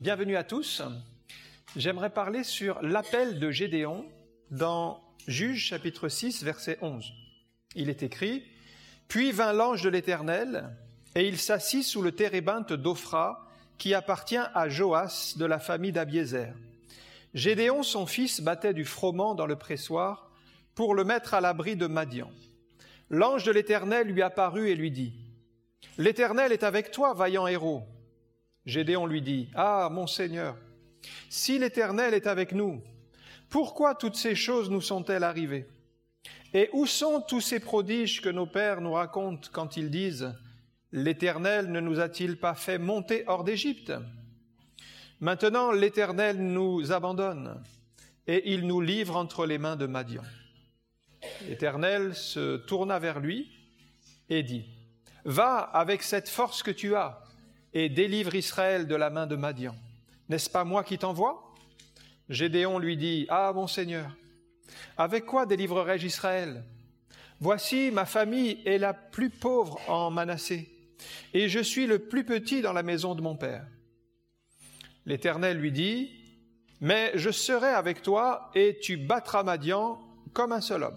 Bienvenue à tous. J'aimerais parler sur l'appel de Gédéon dans Juges chapitre 6, verset 11. Il est écrit « Puis vint l'ange de l'Éternel, et il s'assit sous le térébinthe d'Ophra, qui appartient à Joas de la famille d'Abiézer. Gédéon, son fils, battait du froment dans le pressoir pour le mettre à l'abri de Madian. L'ange de l'Éternel lui apparut et lui dit « L'Éternel est avec toi, vaillant héros. » Gédéon lui dit « Ah, mon Seigneur, si l'Éternel est avec nous, pourquoi toutes ces choses nous sont-elles arrivées? Et où sont tous ces prodiges que nos pères nous racontent quand ils disent « L'Éternel ne nous a-t-il pas fait monter hors d'Égypte? Maintenant l'Éternel nous abandonne et il nous livre entre les mains de Madian. » L'Éternel se tourna vers lui et dit « Va avec cette force que tu as et délivre Israël de la main de Madian. N'est-ce pas moi qui t'envoie? » Gédéon lui dit « Ah, mon Seigneur, avec quoi délivrerai-je Israël? Voici, ma famille est la plus pauvre en Manassé, et je suis le plus petit dans la maison de mon père. » L'Éternel lui dit « Mais je serai avec toi, et tu battras Madian comme un seul homme. »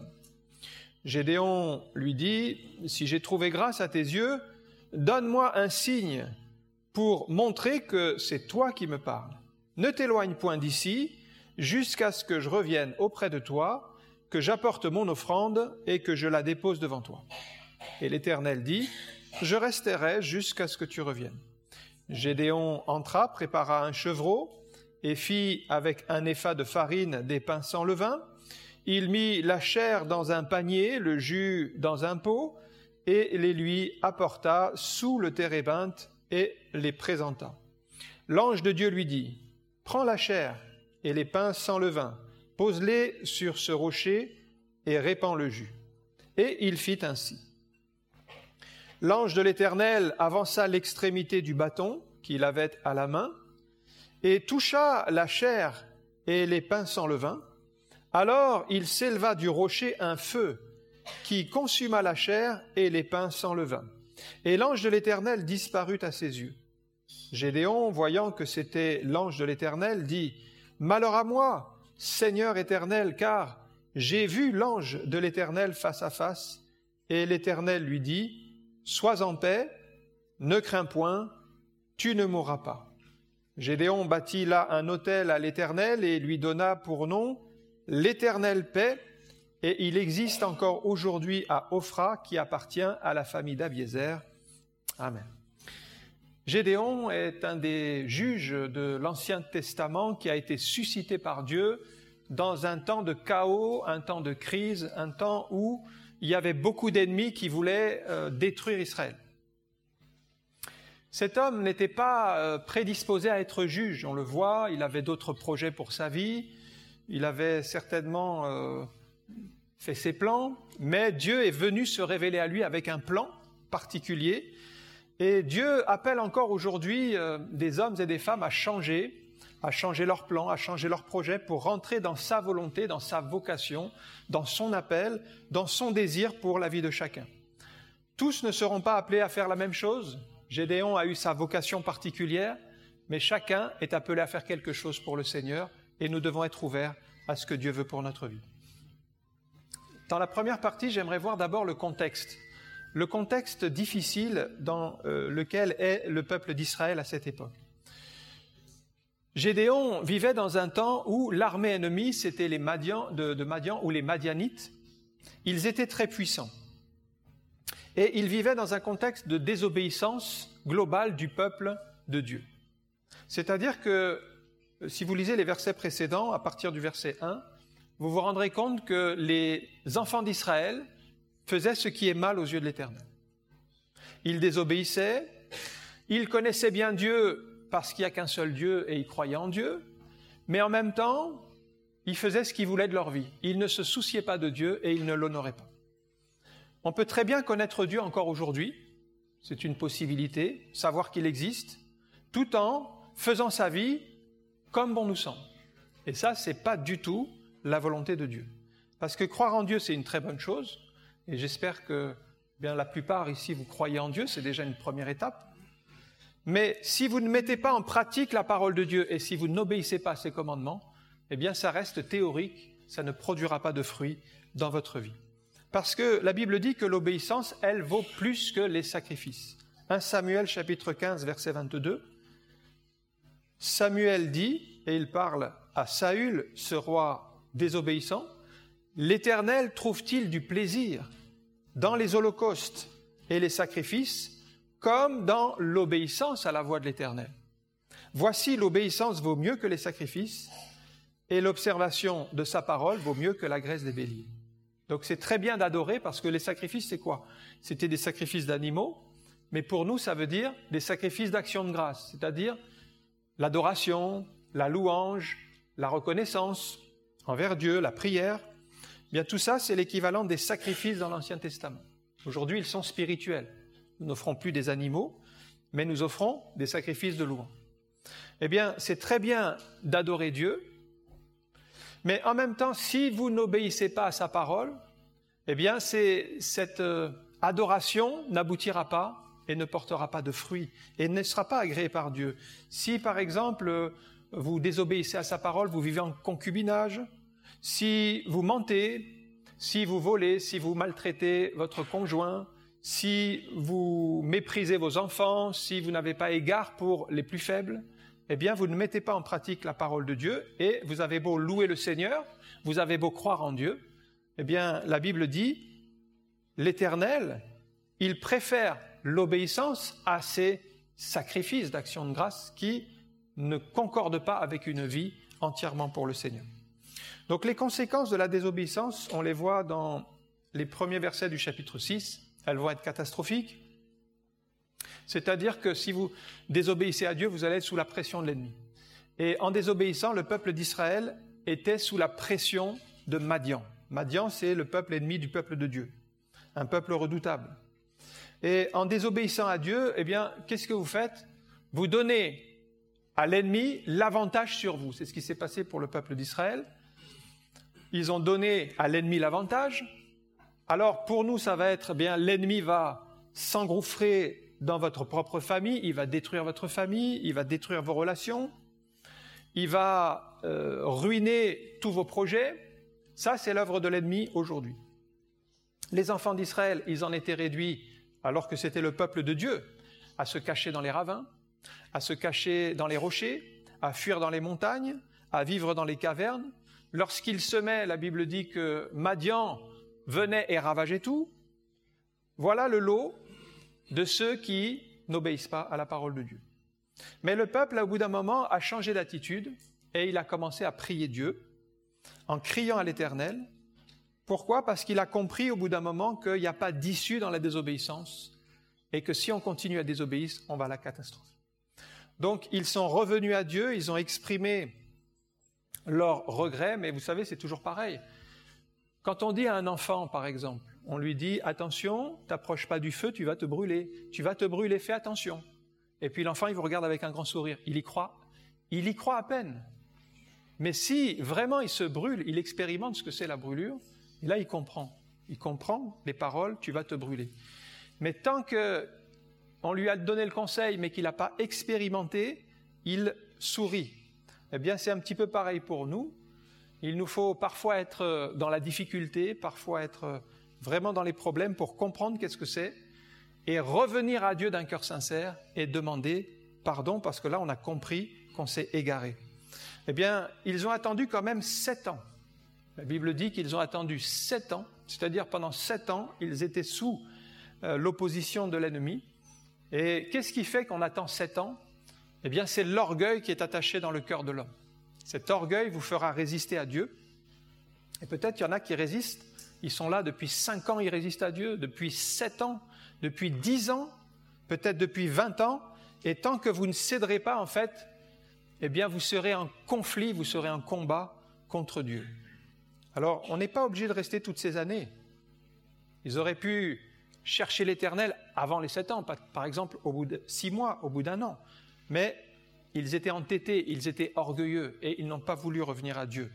Gédéon lui dit « Si j'ai trouvé grâce à tes yeux, donne-moi un signe pour montrer que c'est toi qui me parles. Ne t'éloigne point d'ici, jusqu'à ce que je revienne auprès de toi, que j'apporte mon offrande et que je la dépose devant toi. » Et l'Éternel dit « Je resterai jusqu'à ce que tu reviennes. » Gédéon entra, prépara un chevreau et fit avec un épha de farine des pains sans levain. Il mit la chair dans un panier, le jus dans un pot, et les lui apporta sous le térébinthe et les présenta. L'ange de Dieu lui dit « Prends la chair et les pains sans levain, pose-les sur ce rocher et répands le jus. » Et il fit ainsi. L'ange de l'Éternel avança l'extrémité du bâton qu'il avait à la main et toucha la chair et les pains sans levain. Alors il s'éleva du rocher un feu qui consuma la chair et les pains sans levain. Et l'ange de l'Éternel disparut à ses yeux. Gédéon, voyant que c'était l'ange de l'Éternel, dit « Malheur à moi, Seigneur éternel, car j'ai vu l'ange de l'Éternel face à face. » Et l'Éternel lui dit « Sois en paix, ne crains point, tu ne mourras pas. » Gédéon bâtit là un autel à l'Éternel et lui donna pour nom « L'Éternel paix », et il existe encore aujourd'hui à Ophra, qui appartient à la famille d'Abiézer. Amen. Gédéon est un des juges de l'Ancien Testament qui a été suscité par Dieu dans un temps de chaos, un temps de crise, un temps où il y avait beaucoup d'ennemis qui voulaient détruire Israël. Cet homme n'était pas prédisposé à être juge, on le voit, il avait d'autres projets pour sa vie, il avait certainement fait ses plans, mais Dieu est venu se révéler à lui avec un plan particulier. Et Dieu appelle encore aujourd'hui des hommes et des femmes à changer leurs plans, à changer leurs projets pour rentrer dans sa volonté, dans sa vocation, dans son appel, dans son désir pour la vie de chacun. Tous ne seront pas appelés à faire la même chose. Gédéon a eu sa vocation particulière, mais chacun est appelé à faire quelque chose pour le Seigneur et nous devons être ouverts à ce que Dieu veut pour notre vie. Dans la première partie, j'aimerais voir d'abord le contexte difficile dans lequel est le peuple d'Israël à cette époque. Gédéon vivait dans un temps où l'armée ennemie, c'était les Madian, de Madian ou les Madianites. Ils étaient très puissants. Et ils vivaient dans un contexte de désobéissance globale du peuple de Dieu. C'est-à-dire que, si vous lisez les versets précédents, à partir du verset 1, vous vous rendrez compte que les enfants d'Israël faisaient ce qui est mal aux yeux de l'Éternel. Ils désobéissaient, ils connaissaient bien Dieu parce qu'il n'y a qu'un seul Dieu et ils croyaient en Dieu, mais en même temps, ils faisaient ce qu'ils voulaient de leur vie. Ils ne se souciaient pas de Dieu et ils ne l'honoraient pas. On peut très bien connaître Dieu encore aujourd'hui, c'est une possibilité, savoir qu'il existe, tout en faisant sa vie comme bon nous semble. Et ça, ce n'est pas du tout la volonté de Dieu. Parce que croire en Dieu, c'est une très bonne chose, et j'espère que la plupart ici, vous croyez en Dieu, c'est déjà une première étape. Mais si vous ne mettez pas en pratique la parole de Dieu et si vous n'obéissez pas à ses commandements, eh bien ça reste théorique, ça ne produira pas de fruits dans votre vie. Parce que la Bible dit que l'obéissance, elle, vaut plus que les sacrifices. 1 Samuel chapitre 15, verset 22. Samuel dit, et il parle à Saül, ce roi désobéissant, « L'Éternel trouve-t-il du plaisir dans les holocaustes et les sacrifices comme dans l'obéissance à la voix de l'Éternel. Voici, l'obéissance vaut mieux que les sacrifices et l'observation de sa parole vaut mieux que la graisse des béliers. » Donc c'est très bien d'adorer parce que les sacrifices, c'est quoi? C'était des sacrifices d'animaux, mais pour nous, ça veut dire des sacrifices d'action de grâce, c'est-à-dire l'adoration, la louange, la reconnaissance envers Dieu, la prière. Bien, tout ça, c'est l'équivalent des sacrifices dans l'Ancien Testament. Aujourd'hui, ils sont spirituels. Nous n'offrons plus des animaux, mais nous offrons des sacrifices de louange. Eh bien, c'est très bien d'adorer Dieu, mais en même temps, si vous n'obéissez pas à sa parole, eh bien, cette adoration n'aboutira pas et ne portera pas de fruits et ne sera pas agréée par Dieu. Si, par exemple, vous désobéissez à sa parole, vous vivez en concubinage, si vous mentez, si vous volez, si vous maltraitez votre conjoint, si vous méprisez vos enfants, si vous n'avez pas égard pour les plus faibles, eh bien, vous ne mettez pas en pratique la parole de Dieu et vous avez beau louer le Seigneur, vous avez beau croire en Dieu, eh bien, la Bible dit, l'Éternel, il préfère l'obéissance à ces sacrifices d'action de grâce qui ne concordent pas avec une vie entièrement pour le Seigneur. Donc, les conséquences de la désobéissance, on les voit dans les premiers versets du chapitre 6, elles vont être catastrophiques. C'est-à-dire que si vous désobéissez à Dieu, vous allez être sous la pression de l'ennemi. Et en désobéissant, le peuple d'Israël était sous la pression de Madian. Madian, c'est le peuple ennemi du peuple de Dieu, un peuple redoutable. Et en désobéissant à Dieu, eh bien, qu'est-ce que vous faites? Vous donnez à l'ennemi l'avantage sur vous. C'est ce qui s'est passé pour le peuple d'Israël. Ils ont donné à l'ennemi l'avantage. Alors pour nous, ça va être, eh bien, l'ennemi va s'engouffrer dans votre propre famille, il va détruire votre famille, il va détruire vos relations, il va ruiner tous vos projets. Ça, c'est l'œuvre de l'ennemi aujourd'hui. Les enfants d'Israël, ils en étaient réduits, alors que c'était le peuple de Dieu, à se cacher dans les ravins, à se cacher dans les rochers, à fuir dans les montagnes, à vivre dans les cavernes. Lorsqu'ils semaient, la Bible dit que Madian venait et ravageait tout. Voilà le lot de ceux qui n'obéissent pas à la parole de Dieu. Mais le peuple, au bout d'un moment, a changé d'attitude et il a commencé à prier Dieu en criant à l'Éternel. Pourquoi? Parce qu'il a compris au bout d'un moment qu'il n'y a pas d'issue dans la désobéissance et que si on continue à désobéir, on va à la catastrophe. Donc, ils sont revenus à Dieu, ils ont exprimé leurs regrets, mais vous savez, c'est toujours pareil. Quand on dit à un enfant, par exemple, on lui dit « Attention, t'approches pas du feu, tu vas te brûler. Tu vas te brûler, fais attention. » Et puis l'enfant, il vous regarde avec un grand sourire. Il y croit à peine. Mais si vraiment il se brûle, il expérimente ce que c'est la brûlure, et là il comprend. Il comprend les paroles « Tu vas te brûler. » Mais tant qu'on lui a donné le conseil, mais qu'il n'a pas expérimenté, il sourit. Eh bien, c'est un petit peu pareil pour nous. Il nous faut parfois être dans la difficulté, parfois être vraiment dans les problèmes pour comprendre qu'est-ce que c'est et revenir à Dieu d'un cœur sincère et demander pardon parce que là, on a compris qu'on s'est égaré. Eh bien, ils ont attendu quand même 7 ans. La Bible dit qu'ils ont attendu 7 ans, c'est-à-dire pendant 7 ans, ils étaient sous l'opposition de l'ennemi. Et qu'est-ce qui fait qu'on attend 7 ans? Eh bien, c'est l'orgueil qui est attaché dans le cœur de l'homme. Cet orgueil vous fera résister à Dieu. Et peut-être il y en a qui résistent. Ils sont là depuis 5 ans, ils résistent à Dieu, depuis 7 ans, depuis 10 ans, peut-être depuis 20 ans. Et tant que vous ne céderez pas, en fait, eh bien, vous serez en conflit, vous serez en combat contre Dieu. Alors, on n'est pas obligé de rester toutes ces années. Ils auraient pu chercher l'Éternel avant les 7 ans, par exemple au bout de 6 mois, au bout d'1 an. Mais ils étaient entêtés, ils étaient orgueilleux et ils n'ont pas voulu revenir à Dieu.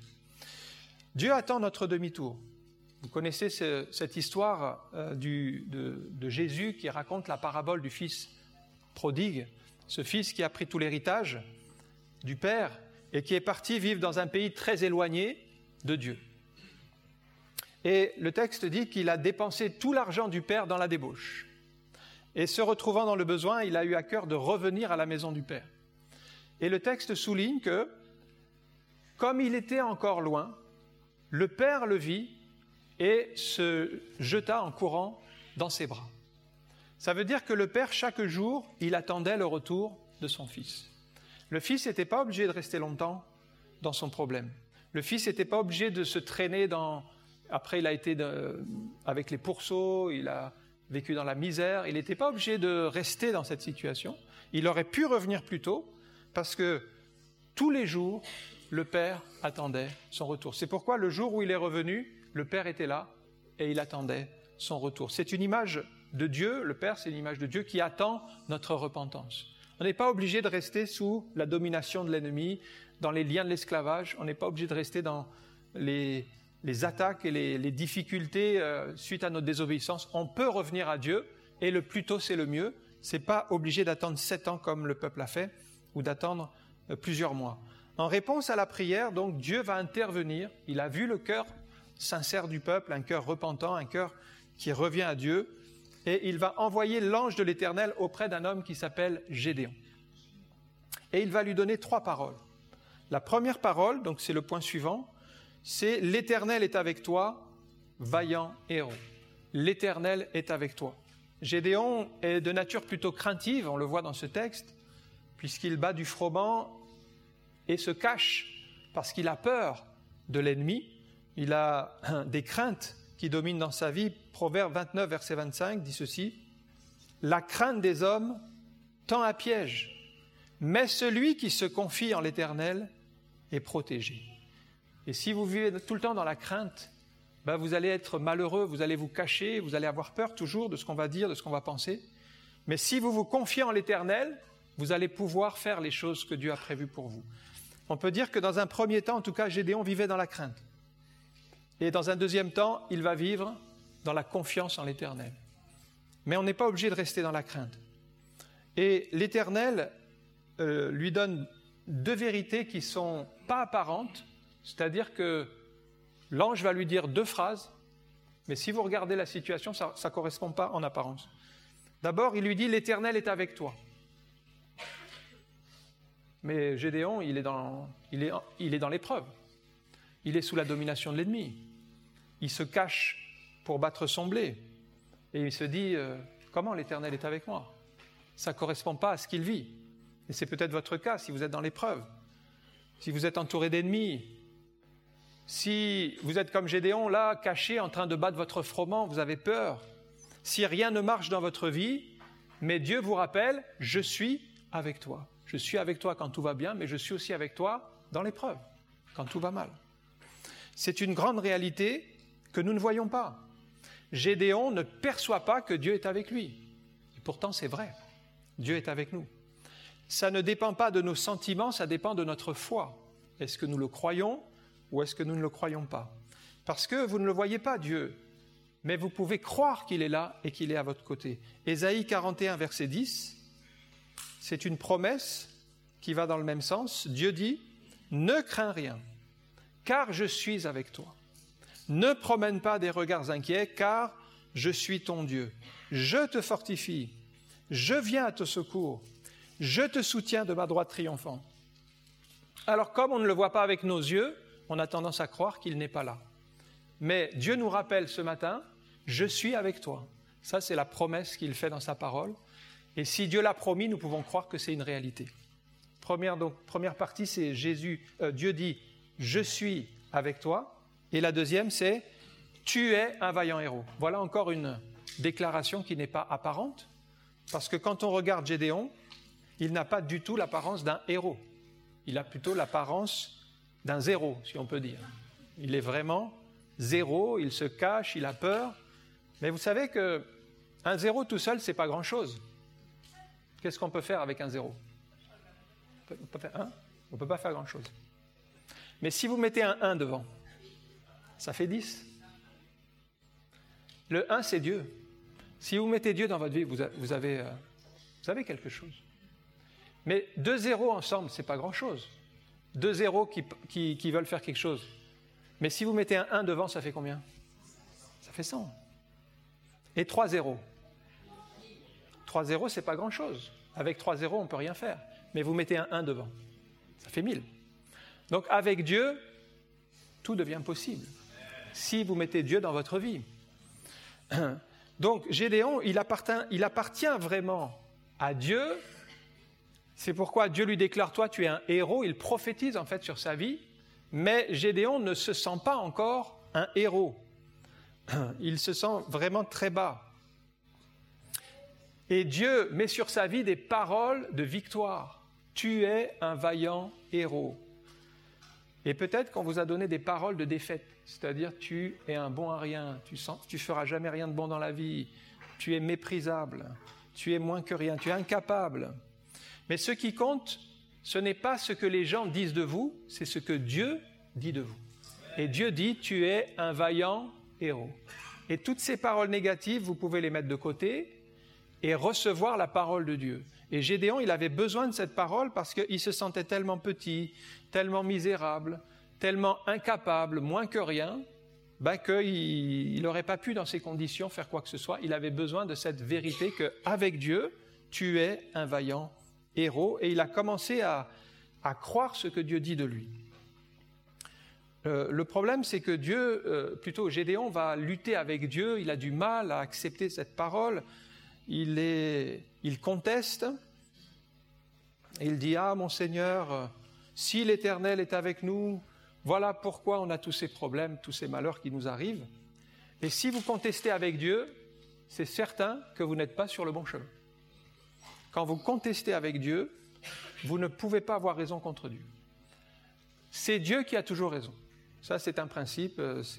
Dieu attend notre demi-tour. Vous connaissez cette histoire de Jésus qui raconte la parabole du fils prodigue. ce fils qui a pris tout l'héritage du père et qui est parti vivre dans un pays très éloigné de Dieu. Et le texte dit qu'il a dépensé tout l'argent du père dans la débauche. Et se retrouvant dans le besoin, il a eu à cœur de revenir à la maison du père. Et le texte souligne que, comme il était encore loin, le père le vit et se jeta en courant dans ses bras. Ça veut dire que le père, chaque jour, il attendait le retour de son fils. Le fils n'était pas obligé de rester longtemps dans son problème. Le fils n'était pas obligé de se traîner dans... Après, il a été avec les pourceaux, il a vécu dans la misère. Il n'était pas obligé de rester dans cette situation. Il aurait pu revenir plus tôt parce que tous les jours, le père attendait son retour. C'est pourquoi le jour où il est revenu, le père était là et il attendait son retour. C'est une image de Dieu, le père c'est une image de Dieu qui attend notre repentance. On n'est pas obligé de rester sous la domination de l'ennemi, dans les liens de l'esclavage. On n'est pas obligé de rester dans les attaques et les difficultés suite à notre désobéissance. On peut revenir à Dieu et le plus tôt c'est le mieux. Ce n'est pas obligé d'attendre 7 ans comme le peuple a fait ou d'attendre plusieurs mois. En réponse à la prière, donc, Dieu va intervenir. Il a vu le cœur sincère du peuple, un cœur repentant, un cœur qui revient à Dieu. Et il va envoyer l'ange de l'Éternel auprès d'un homme qui s'appelle Gédéon. Et il va lui donner 3 paroles. La première parole, donc c'est le point suivant, c'est « L'Éternel est avec toi, vaillant héros ». L'Éternel est avec toi. Gédéon est de nature plutôt craintive, on le voit dans ce texte, puisqu'il bat du froment et se cache parce qu'il a peur de l'ennemi. Il a des craintes qui dominent dans sa vie. Proverbe 29, verset 25 dit ceci: « La crainte des hommes tend à piège, mais celui qui se confie en l'Éternel est protégé. » Et si vous vivez tout le temps dans la crainte, vous allez être malheureux, vous allez vous cacher, vous allez avoir peur toujours de ce qu'on va dire, de ce qu'on va penser. Mais si vous vous confiez en l'Éternel, vous allez pouvoir faire les choses que Dieu a prévues pour vous. On peut dire que dans un premier temps, en tout cas, Gédéon vivait dans la crainte. Et dans un deuxième temps, il va vivre dans la confiance en l'Éternel. Mais on n'est pas obligé de rester dans la crainte. Et l'Éternel lui donne 2 vérités qui ne sont pas apparentes, c'est-à-dire que l'ange va lui dire 2 phrases, mais si vous regardez la situation, ça ne correspond pas en apparence. D'abord, il lui dit « L'Éternel est avec toi ». Mais Gédéon, il est dans l'épreuve. Il est sous la domination de l'ennemi. Il se cache pour battre son blé. Et il se dit « Comment l'Éternel est avec moi ?» Ça ne correspond pas à ce qu'il vit. Et c'est peut-être votre cas si vous êtes dans l'épreuve. Si vous êtes entouré d'ennemis, si vous êtes comme Gédéon, là, caché, en train de battre votre froment, vous avez peur. Si rien ne marche dans votre vie, mais Dieu vous rappelle « Je suis avec toi ». Je suis avec toi quand tout va bien, mais je suis aussi avec toi dans l'épreuve, quand tout va mal. C'est une grande réalité que nous ne voyons pas. Gédéon ne perçoit pas que Dieu est avec lui. Et pourtant, c'est vrai. Dieu est avec nous. Ça ne dépend pas de nos sentiments, ça dépend de notre foi. Est-ce que nous le croyons ou est-ce que nous ne le croyons pas? Parce que vous ne le voyez pas, Dieu, mais vous pouvez croire qu'il est là et qu'il est à votre côté. Ésaïe 41, verset 10, c'est une promesse qui va dans le même sens. Dieu dit « Ne crains rien, car je suis avec toi. Ne promène pas des regards inquiets, car je suis ton Dieu. Je te fortifie, je viens à ton secours, je te soutiens de ma droite triomphante. » Alors, comme on ne le voit pas avec nos yeux, on a tendance à croire qu'il n'est pas là. Mais Dieu nous rappelle ce matin « Je suis avec toi ». Ça, c'est la promesse qu'il fait dans sa parole. Et si Dieu l'a promis, nous pouvons croire que c'est une réalité. Première partie, c'est Dieu dit « Je suis avec toi ». Et la deuxième, c'est « Tu es un vaillant héros ». Voilà encore une déclaration qui n'est pas apparente, parce que quand on regarde Gédéon, il n'a pas du tout l'apparence d'un héros. Il a plutôt l'apparence d'un zéro, si on peut dire. Il est vraiment zéro, il se cache, il a peur. Mais vous savez qu'un zéro tout seul, ce n'est pas grand-chose. Qu'est-ce qu'on peut faire avec un zéro? On ne peut pas faire grand-chose. Mais si vous mettez un 1 devant, ça fait 10. Le 1, c'est Dieu. Si vous mettez Dieu dans votre vie, vous avez quelque chose. Mais 2 zéros ensemble, ce n'est pas grand-chose. 2 zéros qui veulent faire quelque chose. Mais si vous mettez un 1 devant, ça fait combien? Ça fait 100. Et 3 zéros. 3 zéros, ce n'est pas grand-chose. Avec 3 zéros, on ne peut rien faire. Mais vous mettez un 1 devant. Ça fait 1000. Donc avec Dieu, tout devient possible. Si vous mettez Dieu dans votre vie. Donc Gédéon, il appartient vraiment à Dieu. C'est pourquoi Dieu lui déclare, toi tu es un héros. Il prophétise en fait sur sa vie. Mais Gédéon ne se sent pas encore un héros. Il se sent vraiment très bas. Et Dieu met sur sa vie des paroles de victoire. Tu es un vaillant héros. Et peut-être qu'on vous a donné des paroles de défaite, c'est-à-dire tu es un bon à rien, tu feras jamais rien de bon dans la vie, tu es méprisable, tu es moins que rien, tu es incapable. Mais ce qui compte, ce n'est pas ce que les gens disent de vous, c'est ce que Dieu dit de vous. Et Dieu dit, tu es un vaillant héros. Et toutes ces paroles négatives, vous pouvez les mettre de côté et recevoir la parole de Dieu. Et Gédéon, il avait besoin de cette parole parce qu'il se sentait tellement petit, tellement misérable, tellement incapable, moins que rien, qu'il n'aurait pas pu dans ces conditions faire quoi que ce soit. Il avait besoin de cette vérité qu'avec Dieu, tu es un vaillant héros. Et il a commencé à croire ce que Dieu dit de lui. Le problème, c'est que Gédéon va lutter avec Dieu, il a du mal à accepter cette parole, il conteste, et il dit « Ah, mon Seigneur, si l'Éternel est avec nous, voilà pourquoi on a tous ces problèmes, tous ces malheurs qui nous arrivent. Et si vous contestez avec Dieu, c'est certain que vous n'êtes pas sur le bon chemin. Quand vous contestez avec Dieu, vous ne pouvez pas avoir raison contre Dieu. C'est Dieu qui a toujours raison. Ça, c'est un principe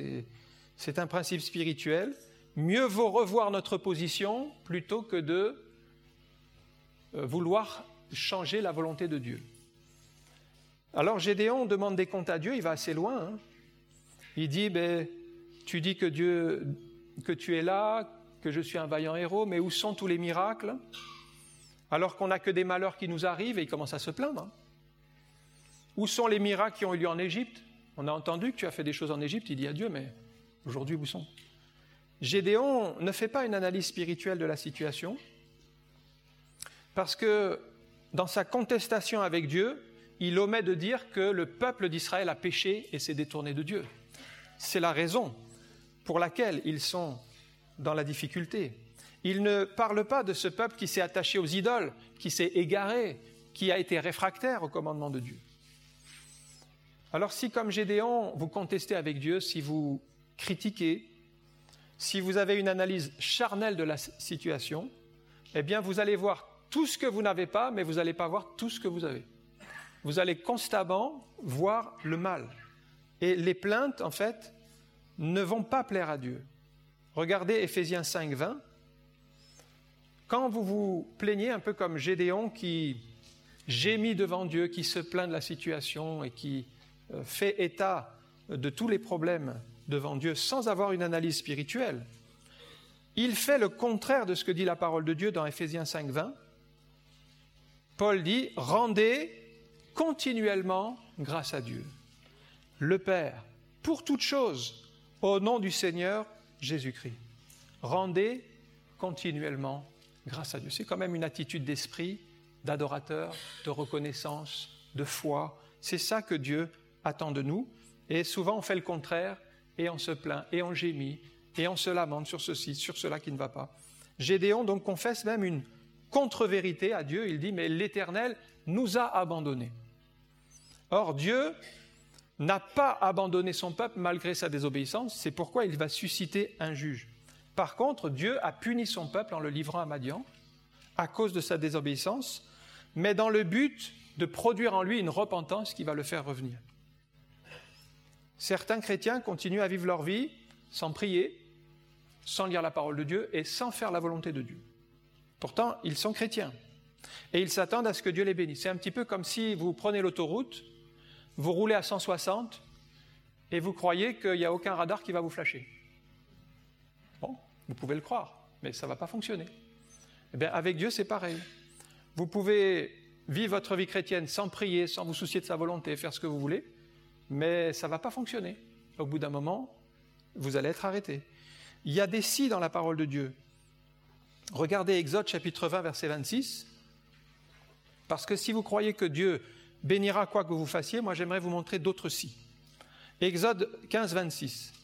spirituel. Mieux vaut revoir notre position plutôt que de vouloir changer la volonté de Dieu. Alors Gédéon demande des comptes à Dieu, il va assez loin. Hein. Il dit, tu dis que tu es là, que je suis un vaillant héros, mais où sont tous les miracles? Alors qu'on n'a que des malheurs qui nous arrivent, et il commence à se plaindre. Hein. Où sont les miracles qui ont eu lieu en Égypte? On a entendu que tu as fait des choses en Égypte, il dit à Dieu, mais aujourd'hui, où sont? Gédéon ne fait pas une analyse spirituelle de la situation, parce que dans sa contestation avec Dieu, il omet de dire que le peuple d'Israël a péché et s'est détourné de Dieu. C'est la raison pour laquelle ils sont dans la difficulté. Il ne parle pas de ce peuple qui s'est attaché aux idoles, qui s'est égaré, qui a été réfractaire au commandement de Dieu. Alors si, comme Gédéon, vous contestez avec Dieu, si vous critiquez, si vous avez une analyse charnelle de la situation, eh bien vous allez voir tout ce que vous n'avez pas, mais vous n'allez pas voir tout ce que vous avez. Vous allez constamment voir le mal. Et les plaintes, en fait, ne vont pas plaire à Dieu. Regardez Éphésiens 5, 20. Quand vous vous plaignez, un peu comme Gédéon qui gémit devant Dieu, qui se plaint de la situation et qui fait état de tous les problèmes devant Dieu sans avoir une analyse spirituelle, il fait le contraire de ce que dit la parole de Dieu dans Éphésiens 5, 20. Paul dit « Rendez continuellement grâce à Dieu, le Père, pour toutes choses, au nom du Seigneur Jésus-Christ. » Rendez continuellement grâce à Dieu. C'est quand même une attitude d'esprit, d'adorateur, de reconnaissance, de foi. C'est ça que Dieu attend de nous. Et souvent, on fait le contraire et on se plaint et on gémit et on se lamente sur ceci, sur cela qui ne va pas. Gédéon donc confesse même une contre-vérité à Dieu. Il dit « Mais l'Éternel nous a abandonnés. » Or, Dieu n'a pas abandonné son peuple malgré sa désobéissance. C'est pourquoi il va susciter un juge. Par contre, Dieu a puni son peuple en le livrant à Madian à cause de sa désobéissance, mais dans le but de produire en lui une repentance qui va le faire revenir. Certains chrétiens continuent à vivre leur vie sans prier, sans lire la parole de Dieu et sans faire la volonté de Dieu. Pourtant, ils sont chrétiens et ils s'attendent à ce que Dieu les bénisse. C'est un petit peu comme si vous prenez l'autoroute, vous roulez à 160 et vous croyez qu'il n'y a aucun radar qui va vous flasher. Bon, vous pouvez le croire, mais ça ne va pas fonctionner. Eh bien, avec Dieu, c'est pareil. Vous pouvez vivre votre vie chrétienne sans prier, sans vous soucier de sa volonté, faire ce que vous voulez, mais ça ne va pas fonctionner. Au bout d'un moment, vous allez être arrêté. Il y a des si dans la parole de Dieu. Regardez Exode chapitre 20, verset 26. Parce que si vous croyez que Dieu bénira quoi que vous fassiez, moi j'aimerais vous montrer d'autres si. Exode 15, 26.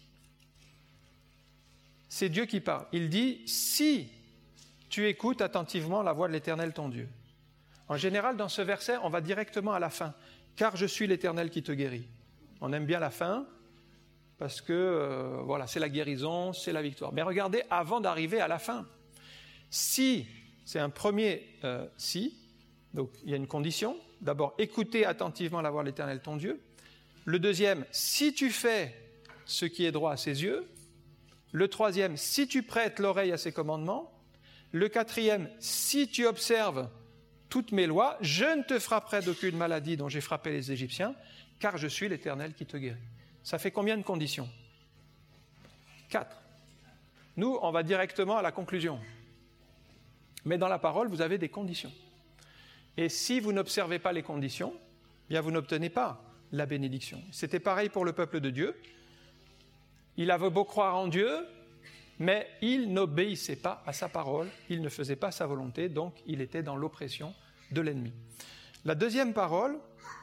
C'est Dieu qui parle. Il dit « Si tu écoutes attentivement la voix de l'Éternel ton Dieu ». En général, dans ce verset, on va directement à la fin. « Car je suis l'Éternel qui te guérit ». On aime bien la fin parce que voilà, c'est la guérison, c'est la victoire. Mais regardez, avant d'arriver à la fin, si, c'est un premier si, donc il y a une condition. D'abord, écoutez attentivement la voix de l'Éternel ton Dieu. Le deuxième, si tu fais ce qui est droit à ses yeux. Le troisième, si tu prêtes l'oreille à ses commandements. Le quatrième, si tu observes toutes mes lois, je ne te frapperai d'aucune maladie dont j'ai frappé les Égyptiens, car je suis l'Éternel qui te guérit. Ça fait combien de conditions? 4. Nous, on va directement à la conclusion. Mais dans la parole, vous avez des conditions. Et si vous n'observez pas les conditions, bien vous n'obtenez pas la bénédiction. C'était pareil pour le peuple de Dieu. Il avait beau croire en Dieu, mais il n'obéissait pas à sa parole, il ne faisait pas sa volonté, donc il était dans l'oppression de l'ennemi. La deuxième parole,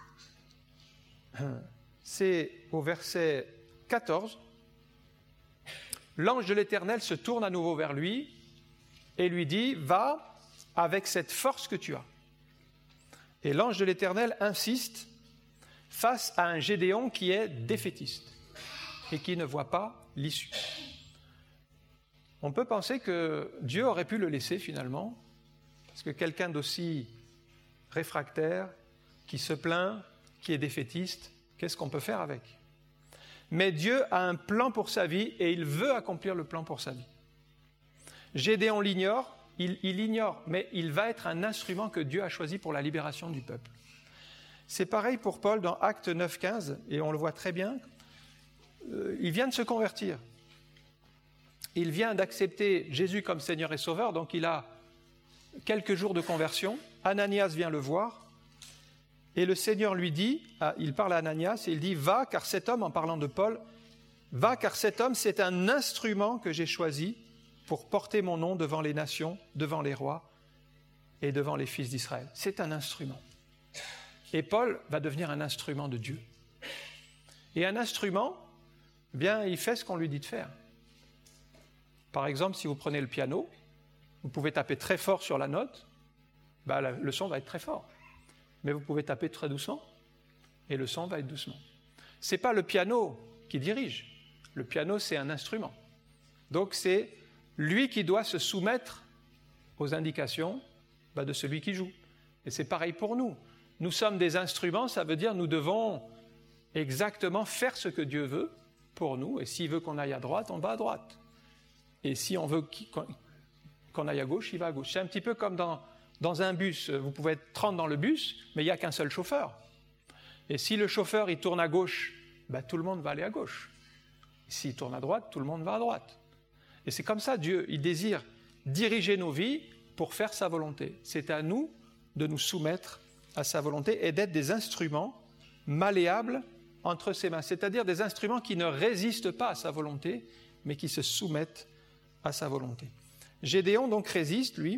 c'est au verset 14. L'ange de l'Éternel se tourne à nouveau vers lui et lui dit « Va avec cette force que tu as ». Et l'ange de l'Éternel insiste face à un Gédéon qui est défaitiste et qui ne voit pas l'issue. On peut penser que Dieu aurait pu le laisser finalement, parce que quelqu'un d'aussi réfractaire, qui se plaint, qui est défaitiste, qu'est-ce qu'on peut faire avec? Mais Dieu a un plan pour sa vie et il veut accomplir le plan pour sa vie. Gédéon l'ignore, il l'ignore, mais il va être un instrument que Dieu a choisi pour la libération du peuple. C'est pareil pour Paul dans Actes 9, 15, et on le voit très bien. Il vient de se convertir. Il vient d'accepter Jésus comme Seigneur et Sauveur, donc il a quelques jours de conversion. Ananias vient le voir, et le Seigneur lui dit, il parle à Ananias, et il dit « Va, car cet homme », en parlant de Paul, « Va, car cet homme, c'est un instrument que j'ai choisi pour porter mon nom devant les nations, devant les rois et devant les fils d'Israël. » C'est un instrument. Et Paul va devenir un instrument de Dieu. Et un instrument, eh bien, il fait ce qu'on lui dit de faire. Par exemple, si vous prenez le piano, vous pouvez taper très fort sur la note, le son va être très fort. Mais vous pouvez taper très doucement, et le son va être doucement. Ce n'est pas le piano qui dirige. Le piano, c'est un instrument. Donc, c'est lui qui doit se soumettre aux indications de celui qui joue. Et c'est pareil pour nous. Nous sommes des instruments, ça veut dire nous devons exactement faire ce que Dieu veut pour nous. Et s'il veut qu'on aille à droite, on va à droite. Et si on veut qu'on aille à gauche, il va à gauche. C'est un petit peu comme dans un bus. Vous pouvez être 30 dans le bus, mais il n'y a qu'un seul chauffeur. Et si le chauffeur il tourne à gauche, tout le monde va aller à gauche. Et s'il tourne à droite, tout le monde va à droite. Et c'est comme ça, Dieu, il désire diriger nos vies pour faire sa volonté. C'est à nous de nous soumettre à sa volonté et d'être des instruments malléables entre ses mains. C'est-à-dire des instruments qui ne résistent pas à sa volonté, mais qui se soumettent à sa volonté. Gédéon donc résiste, lui.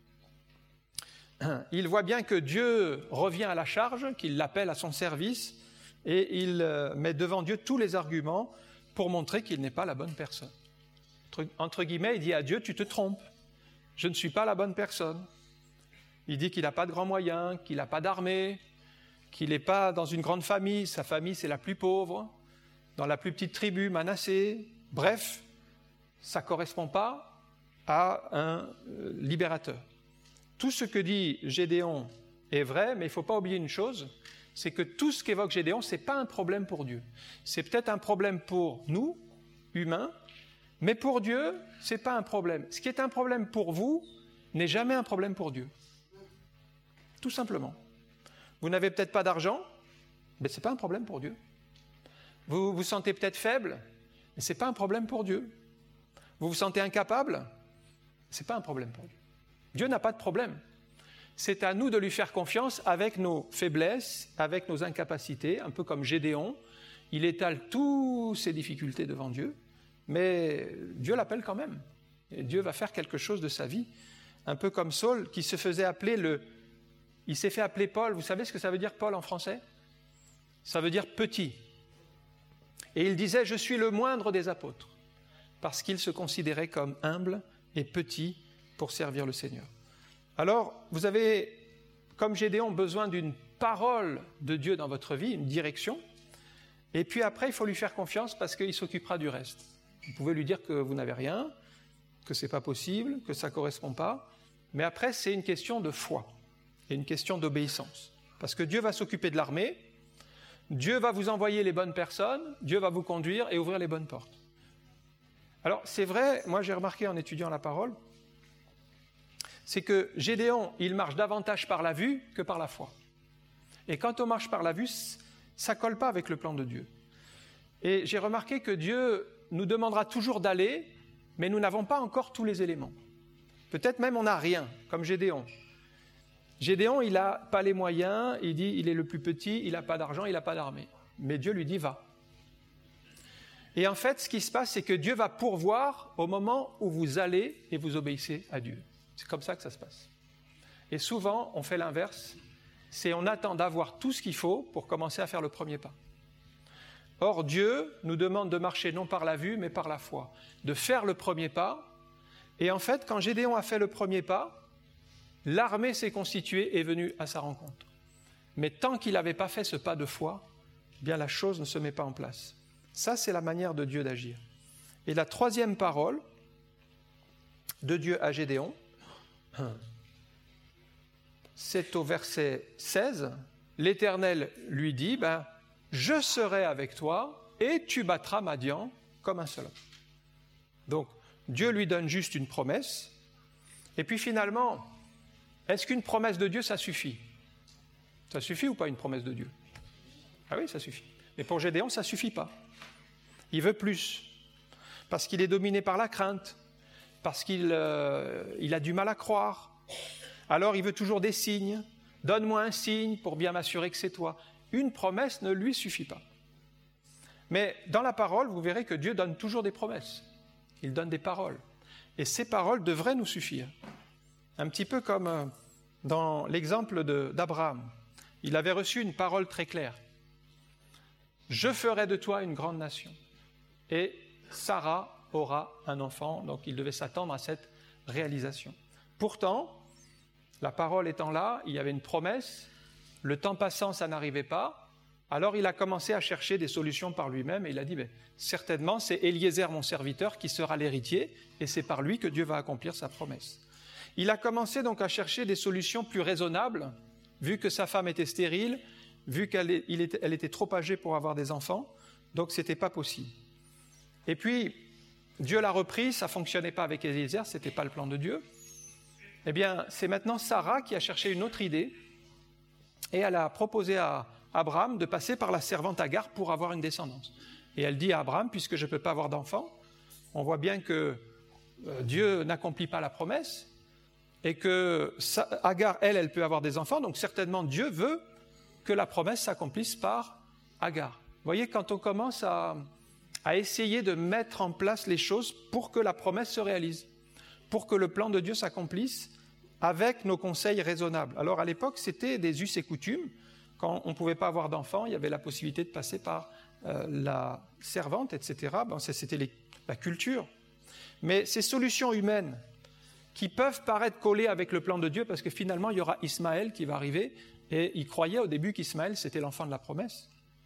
Il voit bien que Dieu revient à la charge, qu'il l'appelle à son service, et il met devant Dieu tous les arguments pour montrer qu'il n'est pas la bonne personne. Entre guillemets, il dit à Dieu, tu te trompes, je ne suis pas la bonne personne. Il dit qu'il n'a pas de grands moyens, qu'il n'a pas d'armée, qu'il n'est pas dans une grande famille, sa famille c'est la plus pauvre, dans la plus petite tribu, Manassé. Bref, ça ne correspond pas à un libérateur. Tout ce que dit Gédéon est vrai, mais il ne faut pas oublier une chose, c'est que tout ce qu'évoque Gédéon, ce n'est pas un problème pour Dieu. C'est peut-être un problème pour nous, humains, mais pour Dieu, ce n'est pas un problème. Ce qui est un problème pour vous n'est jamais un problème pour Dieu. Tout simplement. Vous n'avez peut-être pas d'argent, mais ce n'est pas un problème pour Dieu. Vous vous sentez peut-être faible, mais ce n'est pas un problème pour Dieu. Vous vous sentez incapable, ce n'est pas un problème pour Dieu. Dieu n'a pas de problème. c'est à nous de lui faire confiance avec nos faiblesses, avec nos incapacités, un peu comme Gédéon. Il étale toutes ses difficultés devant Dieu, mais Dieu l'appelle quand même. Et Dieu va faire quelque chose de sa vie. Un peu comme Saul qui se faisait appeler il s'est fait appeler Paul. Vous savez ce que ça veut dire Paul en français? Ça veut dire petit. Et il disait, je suis le moindre des apôtres, parce qu'il se considérait comme humble et petit pour servir le Seigneur. Alors, vous avez, comme Gédéon, besoin d'une parole de Dieu dans votre vie, une direction. Et puis après, il faut lui faire confiance parce qu'il s'occupera du reste. Vous pouvez lui dire que vous n'avez rien, que ce n'est pas possible, que ça ne correspond pas. Mais après, c'est une question de foi et une question d'obéissance. Parce que Dieu va s'occuper de l'armée, Dieu va vous envoyer les bonnes personnes, Dieu va vous conduire et ouvrir les bonnes portes. Alors, c'est vrai, moi j'ai remarqué en étudiant la parole, c'est que Gédéon, il marche davantage par la vue que par la foi. Et quand on marche par la vue, ça ne colle pas avec le plan de Dieu. Et j'ai remarqué que Dieu nous demandera toujours d'aller, mais nous n'avons pas encore tous les éléments. Peut-être même on n'a rien, comme Gédéon. Gédéon, il n'a pas les moyens, il dit il est le plus petit, il n'a pas d'argent, il n'a pas d'armée. Mais Dieu lui dit va. Et en fait, ce qui se passe, c'est que Dieu va pourvoir au moment où vous allez et vous obéissez à Dieu. C'est comme ça que ça se passe. Et souvent, on fait l'inverse, c'est on attend d'avoir tout ce qu'il faut pour commencer à faire le premier pas. Or, Dieu nous demande de marcher non par la vue, mais par la foi, de faire le premier pas. Et en fait, quand Gédéon a fait le premier pas, l'armée s'est constituée et est venue à sa rencontre. Mais tant qu'il n'avait pas fait ce pas de foi, eh bien la chose ne se met pas en place. Ça, c'est la manière de Dieu d'agir. Et la troisième parole de Dieu à Gédéon, c'est au verset 16, l'Éternel lui dit, je serai avec toi et tu battras Madian comme un seul homme. Donc, Dieu lui donne juste une promesse. Et puis finalement, est-ce qu'une promesse de Dieu, ça suffit? Ça suffit ou pas une promesse de Dieu? Ah oui, ça suffit. Mais pour Gédéon, ça ne suffit pas. Il veut plus. Parce qu'il est dominé par la crainte. Parce qu'il a du mal à croire. Alors il veut toujours des signes. Donne-moi un signe pour bien m'assurer que c'est toi. Une promesse ne lui suffit pas. Mais dans la parole, vous verrez que Dieu donne toujours des promesses. Il donne des paroles. Et ces paroles devraient nous suffire. Un petit peu comme dans l'exemple d'Abraham. Il avait reçu une parole très claire. Je ferai de toi une grande nation. Et Sarah aura un enfant. Donc il devait s'attendre à cette réalisation. Pourtant, la parole étant là, il y avait une promesse. Le temps passant, ça n'arrivait pas. Alors il a commencé à chercher des solutions par lui-même et il a dit, certainement c'est Eliezer mon serviteur qui sera l'héritier et c'est par lui que Dieu va accomplir sa promesse. Il a commencé donc à chercher des solutions plus raisonnables, vu que sa femme était stérile, vu qu'elle était trop âgée pour avoir des enfants, donc ce n'était pas possible. Et puis, Dieu l'a repris, ça ne fonctionnait pas avec Eliezer, ce n'était pas le plan de Dieu. Eh bien, c'est maintenant Sarah qui a cherché une autre idée et elle a proposé à Abraham de passer par la servante Agar pour avoir une descendance. Et elle dit à Abraham, puisque je ne peux pas avoir d'enfant, on voit bien que Dieu n'accomplit pas la promesse et que Agar, elle peut avoir des enfants, donc certainement Dieu veut que la promesse s'accomplisse par Agar. Vous voyez, quand on commence à essayer de mettre en place les choses pour que la promesse se réalise, pour que le plan de Dieu s'accomplisse avec nos conseils raisonnables. Alors à l'époque, c'était des us et coutumes. Quand on ne pouvait pas avoir d'enfants, il y avait la possibilité de passer par la servante, etc. C'était la culture. Mais ces solutions humaines qui peuvent paraître collées avec le plan de Dieu, parce que finalement, il y aura Ismaël qui va arriver, et il croyait au début qu'Ismaël, c'était l'enfant de la promesse.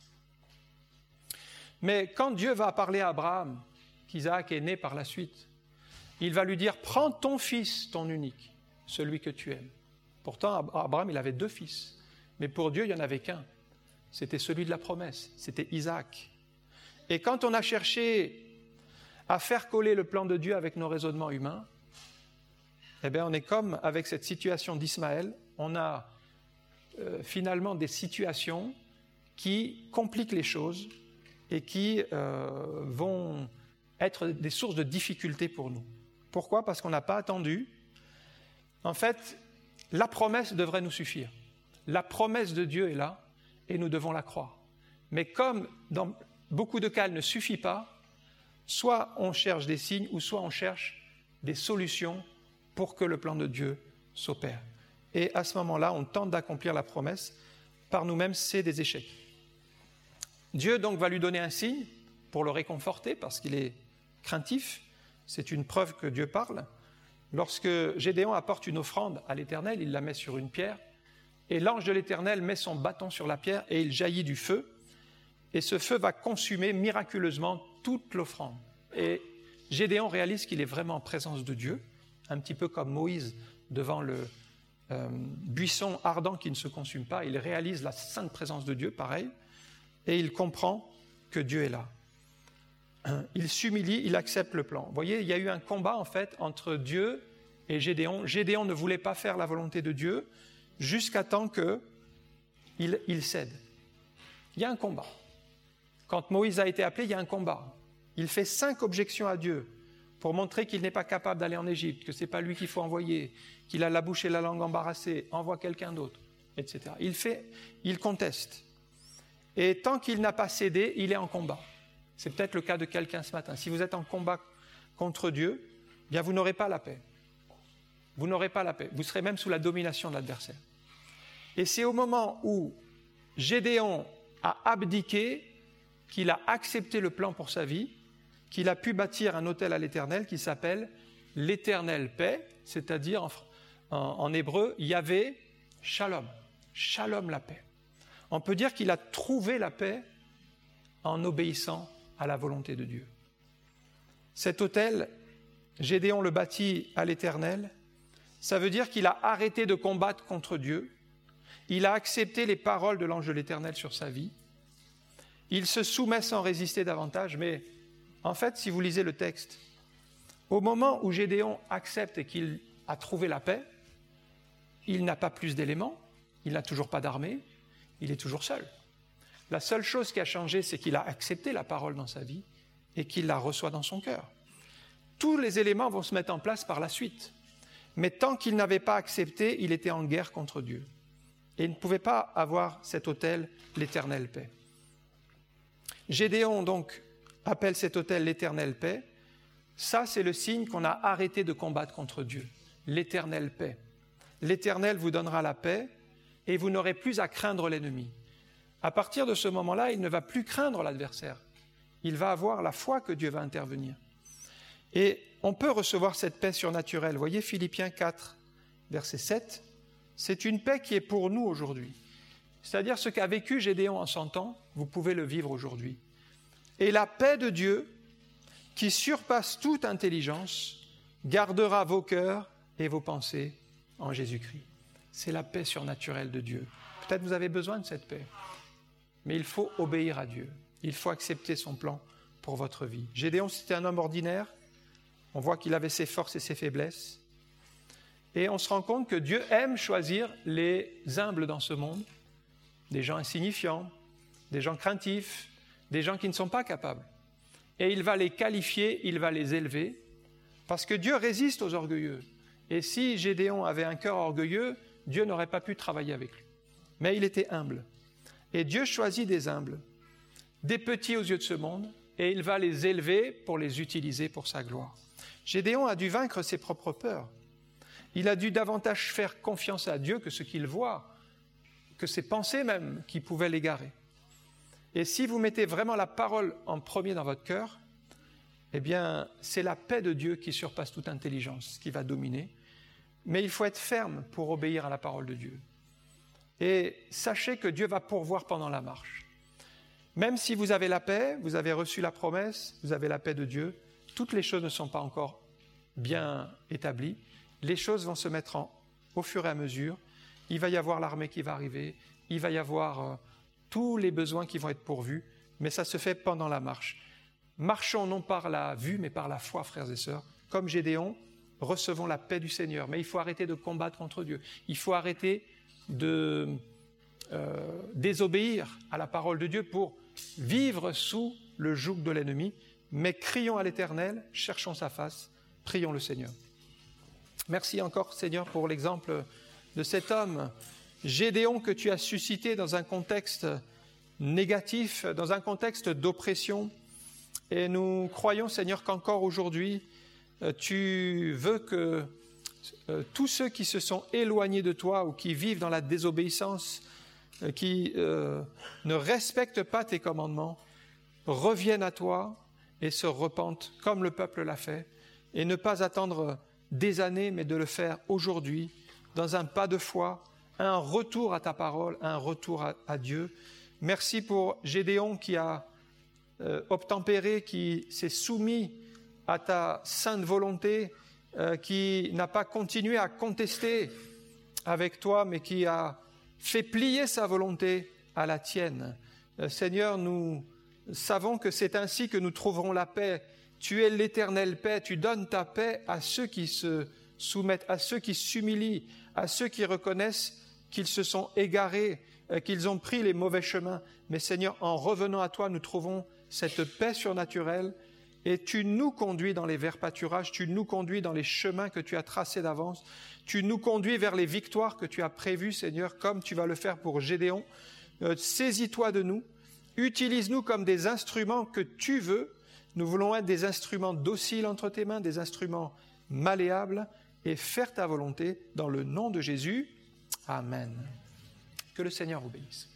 Mais quand Dieu va parler à Abraham, qu'Isaac est né par la suite, il va lui dire, prends ton fils, ton unique, celui que tu aimes. Pourtant, Abraham, il avait 2 fils. Mais pour Dieu, il n'y en avait qu'un. C'était celui de la promesse, c'était Isaac. Et quand on a cherché à faire coller le plan de Dieu avec nos raisonnements humains, eh bien, on est comme avec cette situation d'Ismaël, on a finalement des situations qui compliquent les choses et qui vont être des sources de difficultés pour nous. Pourquoi? Parce qu'on n'a pas attendu. En fait, la promesse devrait nous suffire. La promesse de Dieu est là et nous devons la croire. Mais comme dans beaucoup de cas, elle ne suffit pas, soit on cherche des signes ou soit on cherche des solutions pour que le plan de Dieu s'opère. Et à ce moment-là, on tente d'accomplir la promesse. Par nous-mêmes, c'est des échecs. Dieu donc va lui donner un signe pour le réconforter parce qu'il est craintif. C'est une preuve que Dieu parle. Lorsque Gédéon apporte une offrande à l'Éternel, il la met sur une pierre et l'ange de l'Éternel met son bâton sur la pierre et il jaillit du feu. Et ce feu va consumer miraculeusement toute l'offrande. Et Gédéon réalise qu'il est vraiment en présence de Dieu, un petit peu comme Moïse devant le buisson ardent qui ne se consume pas. Il réalise la sainte présence de Dieu, pareil, et il comprend que Dieu est là. Il s'humilie, il accepte le plan. Vous voyez, il y a eu un combat en fait entre Dieu et Gédéon. Gédéon ne voulait pas faire la volonté de Dieu jusqu'à temps qu'il cède. Il y a un combat. Quand Moïse a été appelé, il y a un combat. Il fait 5 objections à Dieu pour montrer qu'il n'est pas capable d'aller en Égypte, que ce n'est pas lui qu'il faut envoyer, qu'il a la bouche et la langue embarrassées, envoie quelqu'un d'autre, etc. Il conteste. Et tant qu'il n'a pas cédé, il est en combat. C'est peut-être le cas de quelqu'un ce matin. Si vous êtes en combat contre Dieu, bien vous n'aurez pas la paix. Vous n'aurez pas la paix. Vous serez même sous la domination de l'adversaire. Et c'est au moment où Gédéon a abdiqué, qu'il a accepté le plan pour sa vie, qu'il a pu bâtir un autel à l'Éternel qui s'appelle l'Éternel paix, c'est-à-dire en hébreu, Yahvé Shalom. Shalom, la paix. On peut dire qu'il a trouvé la paix en obéissant à la volonté de Dieu. Cet autel, Gédéon le bâtit à l'Éternel. Ça veut dire qu'il a arrêté de combattre contre Dieu. Il a accepté les paroles de l'ange de l'Éternel sur sa vie. Il se soumet sans résister davantage, mais en fait, si vous lisez le texte, au moment où Gédéon accepte et qu'il a trouvé la paix, il n'a pas plus d'éléments, il n'a toujours pas d'armée, il est toujours seul. La seule chose qui a changé, c'est qu'il a accepté la parole dans sa vie et qu'il la reçoit dans son cœur. Tous les éléments vont se mettre en place par la suite. Mais tant qu'il n'avait pas accepté, il était en guerre contre Dieu. Et il ne pouvait pas avoir cet autel, l'Éternel paix. Gédéon, donc, appelle cet autel l'Éternel paix. Ça, c'est le signe qu'on a arrêté de combattre contre Dieu. L'Éternel paix. L'Éternel vous donnera la paix et vous n'aurez plus à craindre l'ennemi. À partir de ce moment-là, il ne va plus craindre l'adversaire. Il va avoir la foi que Dieu va intervenir. Et on peut recevoir cette paix surnaturelle. Voyez Philippiens 4, verset 7. C'est une paix qui est pour nous aujourd'hui. C'est-à-dire ce qu'a vécu Gédéon en 100 ans, vous pouvez le vivre aujourd'hui. Et la paix de Dieu, qui surpasse toute intelligence, gardera vos cœurs et vos pensées en Jésus-Christ. C'est la paix surnaturelle de Dieu. Peut-être vous avez besoin de cette paix. Mais il faut obéir à Dieu. Il faut accepter son plan pour votre vie. Gédéon, c'était un homme ordinaire. On voit qu'il avait ses forces et ses faiblesses. Et on se rend compte que Dieu aime choisir les humbles dans ce monde, des gens insignifiants, des gens craintifs, des gens qui ne sont pas capables. Et il va les qualifier, il va les élever, parce que Dieu résiste aux orgueilleux. Et si Gédéon avait un cœur orgueilleux, Dieu n'aurait pas pu travailler avec lui. Mais il était humble. Et Dieu choisit des humbles, des petits aux yeux de ce monde, et il va les élever pour les utiliser pour sa gloire. Gédéon a dû vaincre ses propres peurs. Il a dû davantage faire confiance à Dieu que ce qu'il voit, que ses pensées même qui pouvaient l'égarer. Et si vous mettez vraiment la parole en premier dans votre cœur, eh bien, c'est la paix de Dieu qui surpasse toute intelligence qui va dominer. Mais il faut être ferme pour obéir à la parole de Dieu. Et sachez que Dieu va pourvoir pendant la marche. Même si vous avez la paix, vous avez reçu la promesse, vous avez la paix de Dieu, toutes les choses ne sont pas encore bien établies. Les choses vont se mettre au fur et à mesure. Il va y avoir l'armée qui va arriver, il va y avoir tous les besoins qui vont être pourvus, mais ça se fait pendant la marche. Marchons non par la vue, mais par la foi, frères et sœurs. Comme Gédéon, recevons la paix du Seigneur. Mais il faut arrêter de combattre contre Dieu. Il faut arrêter de désobéir à la parole de Dieu pour vivre sous le joug de l'ennemi. Mais crions à l'Éternel, cherchons sa face, prions le Seigneur. Merci encore, Seigneur, pour l'exemple de cet homme, Gédéon, que tu as suscité dans un contexte négatif, dans un contexte d'oppression. Et nous croyons, Seigneur, qu'encore aujourd'hui, tu veux que tous ceux qui se sont éloignés de toi ou qui vivent dans la désobéissance, qui ne respectent pas tes commandements, reviennent à toi et se repentent comme le peuple l'a fait, et ne pas attendre des années, mais de le faire aujourd'hui, dans un pas de foi, un retour à ta parole, un retour à Dieu. Merci pour Gédéon qui a obtempéré, qui s'est soumis à ta sainte volonté, qui n'a pas continué à contester avec toi, mais qui a fait plier sa volonté à la tienne. Seigneur, nous savons que c'est ainsi que nous trouverons la paix. Tu es l'éternelle paix, tu donnes ta paix à ceux qui se soumettent, à ceux qui s'humilient, à ceux qui reconnaissent qu'ils se sont égarés, qu'ils ont pris les mauvais chemins. Mais Seigneur, en revenant à toi, nous trouvons cette paix surnaturelle et tu nous conduis dans les verts pâturages, tu nous conduis dans les chemins que tu as tracés d'avance, tu nous conduis vers les victoires que tu as prévues, Seigneur, comme tu vas le faire pour Gédéon. Saisis-toi de nous, utilise-nous comme des instruments que tu veux. Nous voulons être des instruments dociles entre tes mains, des instruments malléables et faire ta volonté dans le nom de Jésus. Amen. Que le Seigneur vous bénisse.